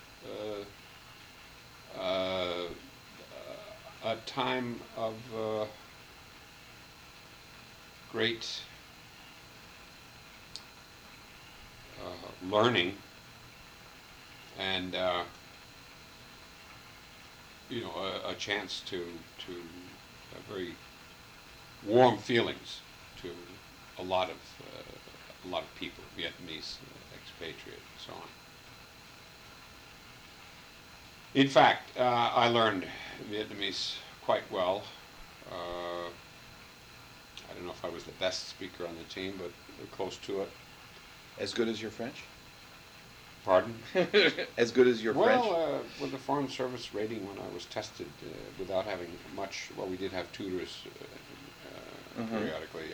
a time of great learning and a chance to very warm feelings to a lot of people, Vietnamese expatriate and so on. In fact, I learned Vietnamese quite well. I don't know if I was the best speaker on the team, but close to it. As good as your French? Pardon? As good as your French? Well, with the Foreign Service rating, when I was tested without having much, well, we did have tutors Mhm. periodically.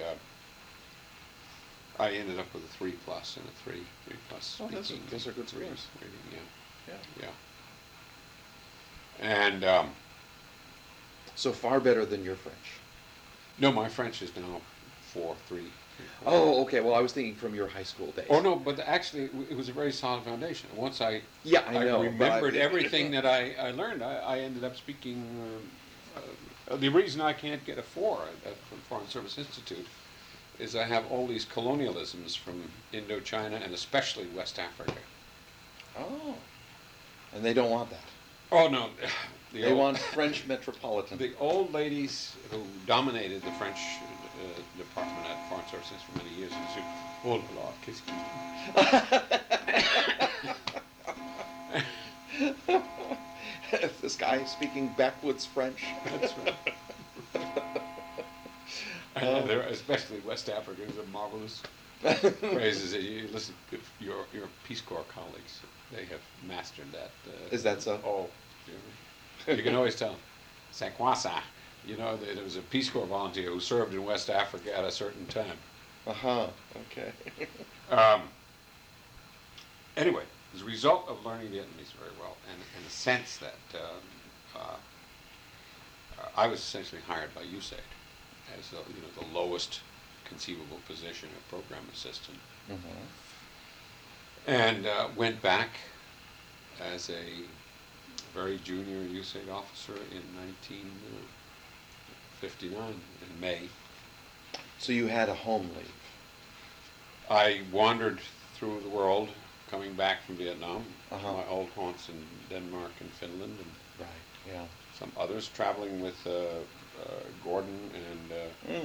I ended up with a 3+ and a 3+ Oh, speaking. those are good rating, scores. yeah, Yeah. yeah. And So far better than your French. no, my French is now 4.3. Oh, okay. Well, I was thinking from your high school days. Oh no, but actually, it was a very solid foundation. Once I Yeah, I know. but remembered everything that I learned, I ended up speaking. The reason I can't get a 4 at the Foreign Service Institute is I have all these colonialisms from Indochina and especially West Africa. Oh. And they don't want that. Oh no, They want French metropolitan. the old ladies who dominated the French department at Foreign Services for many years. And said, "Oh la, qu'est-ce qu'il..." This guy speaking backwoods French. That's right. And there, especially West Africans, are marvelous phrases. You listen to your Peace Corps colleagues; they have mastered that. Is that so? Oh, you can always tell. C'est quoi ça? You know, there was a Peace Corps volunteer who served in West Africa at a certain time. Uh-huh. Okay. Anyway, as a result of learning Vietnamese very well, and a sense that I was essentially hired by USAID as the lowest conceivable position of program assistant, Mm-hmm. and went back as a very junior USAID officer in 1959 in May. So you had a home leave. I wandered through the world, coming back from Vietnam, Uh-huh. my old haunts in Denmark and Finland, and Right. Yeah. some others, traveling with Gordon and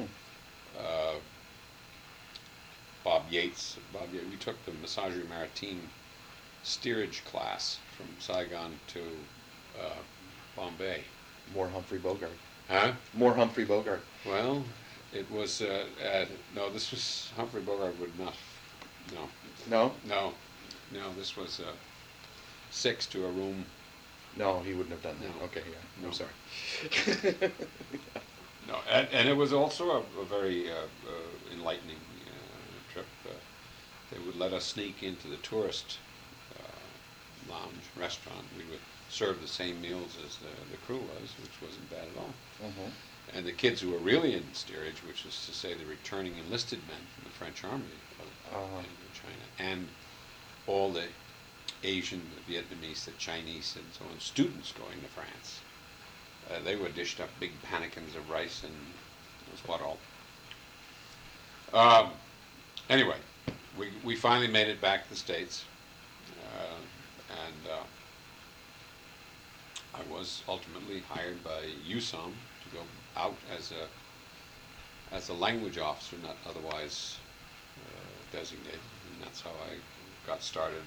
Bob Yates. We took the Messagerie Maritime steerage class from Saigon to Bombay. More Humphrey Bogart. Huh? More Humphrey Bogart. Well, it was, no, this was, Humphrey Bogart would not, no, No? no, this was 6 to a room. No, he wouldn't have done that. No. Okay, yeah. No. I'm sorry. No, and it was also a very enlightening trip. They would let us sneak into the tourist lounge restaurant. We would serve the same meals as the crew was, which wasn't bad at all. Mhm. And the kids who were really in steerage, which is to say the returning enlisted men from the French army Uh-huh. in China, and all the Asian, the Vietnamese, the Chinese, and so on, students going to France. They were dished up big pannikins of rice and it was what all. Anyway, we finally made it back to the States, and I was ultimately hired by USOM to go out as a language officer, not otherwise designated, and that's how I got started.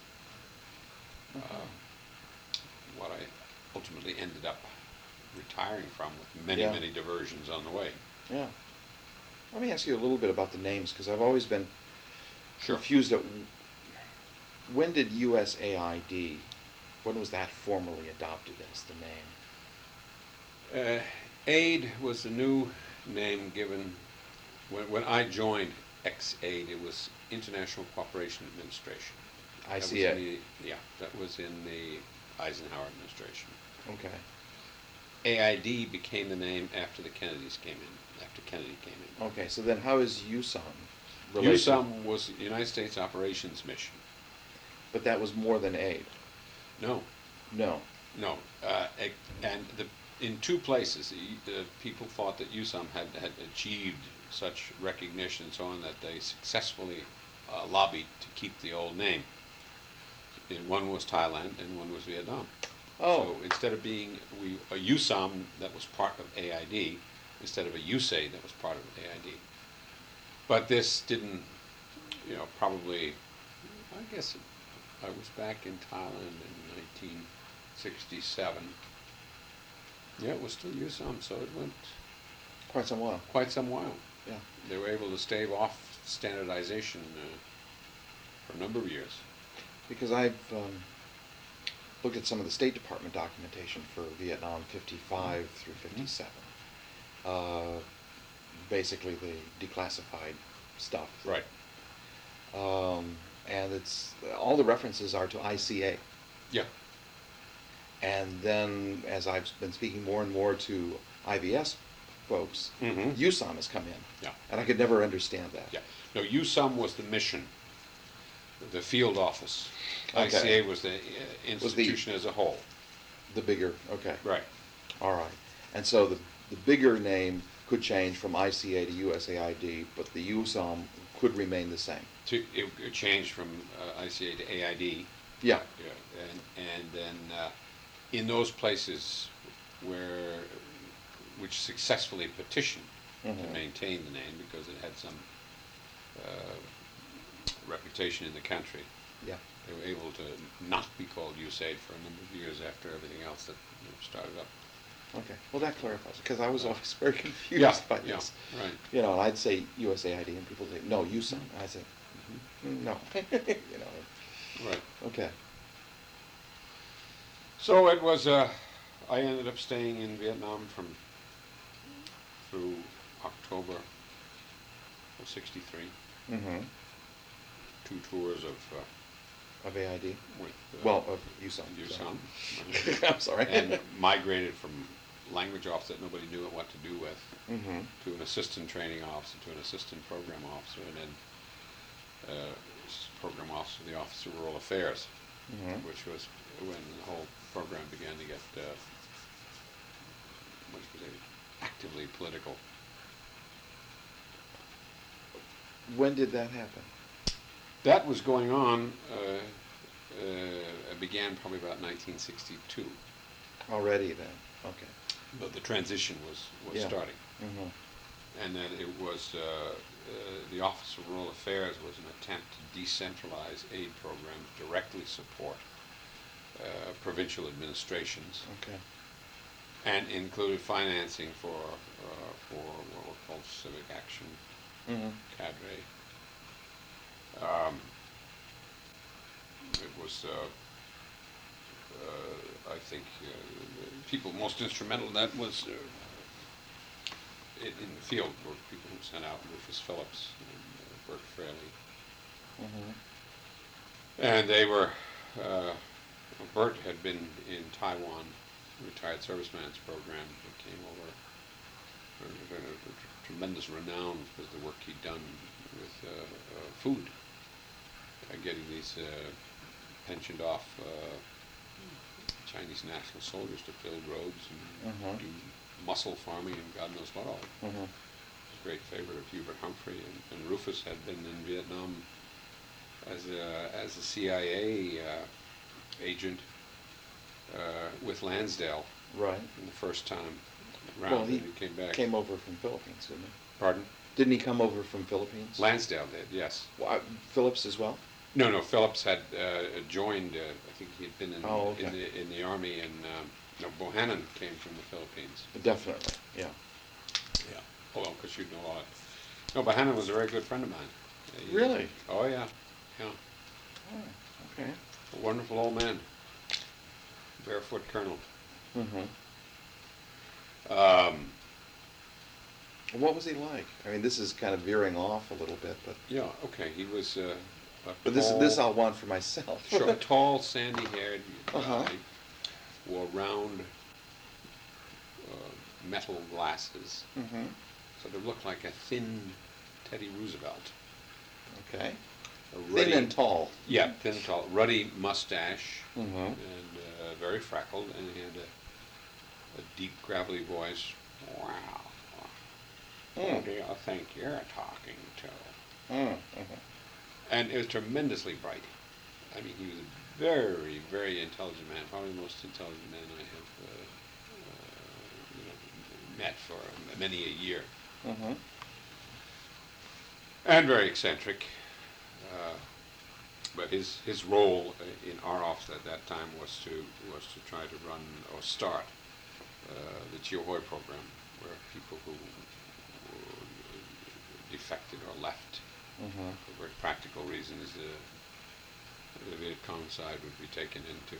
What I ultimately ended up retiring from, with many, Yeah. many diversions on the way. Yeah. Let me ask you a little bit about the names, because I've always been Sure. confused at when did USAID, when was that formally adopted as the name? AID was the new name given when I joined XAID. It was International Cooperation Administration. I That see was it. in yeah, that was in the Eisenhower administration. Okay. AID became the name after the Kennedys came in, after Kennedy came in. Okay, so then how is USOM related? USOM was the United States Operations Mission. But that was more than aid. No, No. no. And in two places, the people thought that USOM had achieved such recognition and so on that they successfully lobbied to keep the old name. And one was Thailand and one was Vietnam. Oh. So instead of being a USOM that was part of AID, instead of a USAID that was part of AID. But this didn't, probably, I guess I was back in Thailand in 1967. Yeah, it was still USOM, so it went Quite some while. quite some while. Yeah. They were able to stave off standardization for a number of years. Because I've looked at some of the State Department documentation for Vietnam 55 through 57. Basically the declassified stuff. Right. And it's all the references are to ICA. Yeah. And then as I've been speaking more and more to IVS folks, Mhm. USOM has come in. Yeah. And I could never understand that. Yeah. No, USOM was the mission, the field office. Okay. ICA was the institution as a whole. The bigger, okay. Right. All right. And so the bigger name could change from ICA to USAID, but the USOM could remain the same. It changed from ICA to AID. Yeah. Yeah. And then in those places which successfully petitioned to Mhm. maintain the name because it had some reputation in the country. Yeah. They were able to not be called USAID for a number of years after everything else that started up. Okay. Well, that clarifies, because I was always very confused by Yeah, this. right. And I'd say USAID, and people say, no, USOM. And I say, no. Right. Okay. So it was, I ended up staying in Vietnam through October of '63. Mm-hmm. 2 tours of Of AID? with Of USOM. USOM. I'm sorry. And migrated from language officer that nobody knew what to do with Mm-hmm. to an assistant training officer to an assistant program officer and then program officer of the Office of Rural Affairs, Mm-hmm. which was when the whole program began to get what should we say, actively political. When did that happen? That was going on, it began probably about 1962, Already then. Okay. but the transition was Yeah. starting. Mm-hmm. And then it was, the Office of Rural Affairs was an attempt to decentralize aid programs, directly support provincial administrations, Okay. and included financing for what were called civic action Mm-hmm. cadre. It was I think the people most instrumental in that was in the field were people who sent out Rufus Phillips and Bert Fraley. Mm-hmm. And they were, Bert had been in Taiwan, retired serviceman's program, that came over, tremendous renown because of the work he'd done with food, getting these pensioned off Chinese national soldiers to build roads and Mm-hmm. do mussel farming and God knows what all. Mm-hmm. A great favorite of Hubert Humphrey, and Rufus had been in Vietnam as a CIA agent with Lansdale Right. the first time around. Well, and he came back. came over from Philippines, didn't he? Pardon? Didn't he come over from Philippines? Lansdale did, yes. Well, Phillips as well? No, Phillips had joined. I think he had been Oh, okay. in the army, and no, Bohannon came from the Philippines. Definitely, yeah. Yeah. Well, because you'd know a lot. No, Bohannon was a very good friend of mine. Really? Oh yeah, yeah. Oh, okay. A wonderful old man. Barefoot colonel. Mm-hmm. Um, What was he like? I mean, this is kind of veering off a little bit, but yeah. Okay. He was. but this I'll want for myself. Sure, tall, sandy-haired guy, Uh-huh. wore round metal glasses, Mm-hmm. sort of looked like a thin Teddy Roosevelt. Okay. A Thin ruddy, and tall. yeah, thin and tall, ruddy mustache, Mm-hmm. and very freckled, and he had a deep, gravelly voice. Wow, who Mm. do you think you're talking to? Mm-hmm. And it was tremendously bright. I mean, he was a very, very intelligent man, probably the most intelligent man I have met for many a year. Mm-hmm. And very eccentric. But his role in our office at that time was to try to run or start the Chihoy program, where people who defected or left Mm-hmm. for very practical reasons, the Viet Cong side would be taken into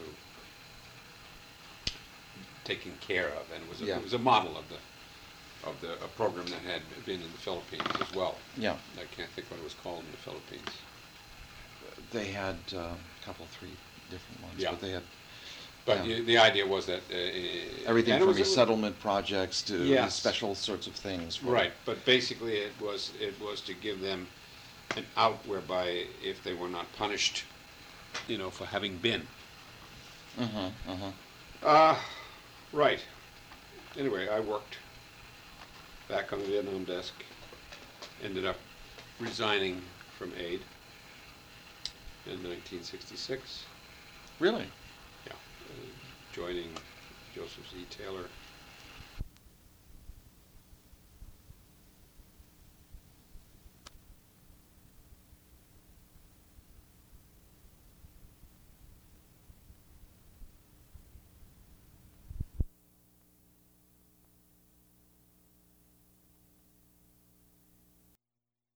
taken care of, and Yeah. it was a model of a program that had been in the Philippines as well. Yeah. I can't think what it was called in the Philippines. They had a couple, three different ones, Yeah. but they had But Yeah. the idea was that everything and it from was- resettlement projects to Yes. special sorts of things. for- right. But basically, it was to give them an out whereby if they were not punished, for having been. Mm-hmm. Mm-hmm. Right. Anyway, I worked back on the Vietnam desk, ended up resigning from aid in 1966. Really? Yeah, joining Joseph Z. Taylor